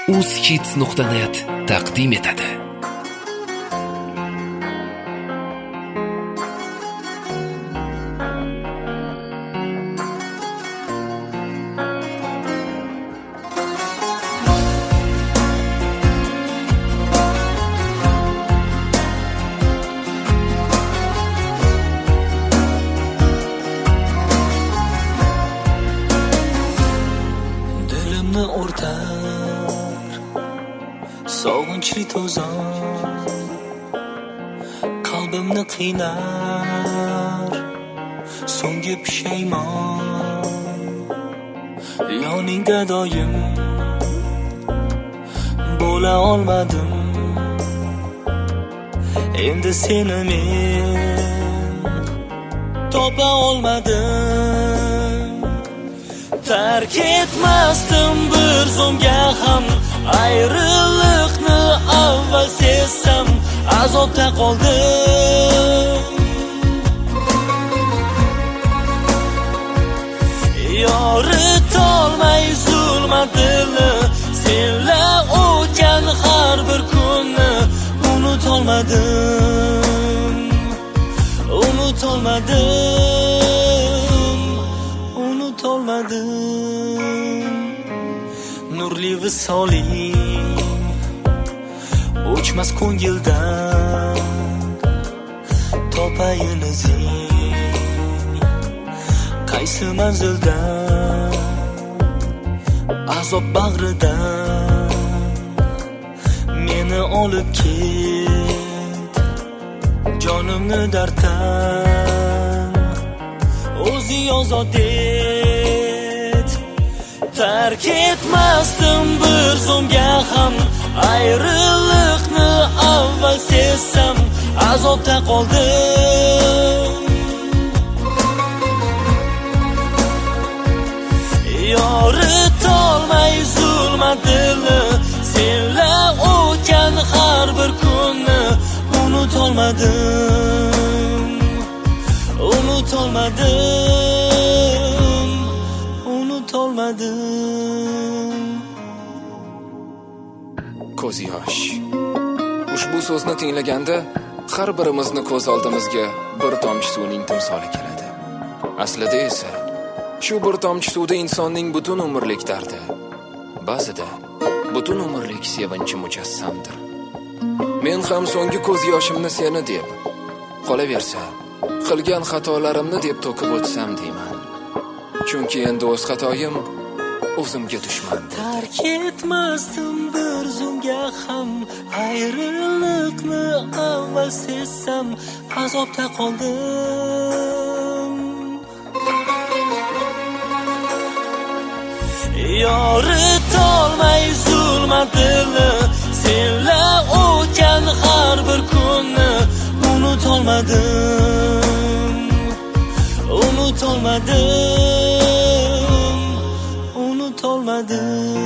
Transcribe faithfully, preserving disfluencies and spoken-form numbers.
uzhits nuqta net taqdim etadi. o'rtar sog'inchli to'zon, qalbimni qiynar so'nggi pushaymon. Yoningda doim bo'la olmadim, endi seni men topa olmadim. Tark etmasdim bir zumga ham, ayriliqni avval sezsam azobda qoldim. Yoritolmay zulmat dilni, senlar o'tgan har bir kunni unutolmadim, unutolmadim, unutolmadim. Nurli visoling o'chmas ko'ngildan, topayin izing qaysi manzildan, azob bag'ridan meni olib ket, jonimni darddan o'zing ozod et. Tark etmasdim bir zumga ham, ayriliqni avval sezsam azobda qoldim. Yoritolmay zulmat dilni, senlar o'tgan har bir kunni unutolmadim, unutolmadim, unutolmadim. Ko'z yosh. Ushbu so'zni tinglaganda har birimizni ko'z oldimizga bir tomchi suvning timsoli keladi. Aslida esa shu bir tomchi suvda insonning butun umrlik dardi, ba'zida butun umrlik sevinchi mujassamdir. Men ham so'nggi ko'z yoshimni seni deb, qolaversa qilgan xatolarimni deb to'kib o'tsam deyman. Chunki endi o'z xatoyim o'zimga dushman. Tark etmasdim bir zumga ham, ayriliqni avval sezsam azobda qoldim. Yoritolmay zulmat dilni, senlar o'tgan har bir kunni unutolmadim, unutolmadim, unutolmadim.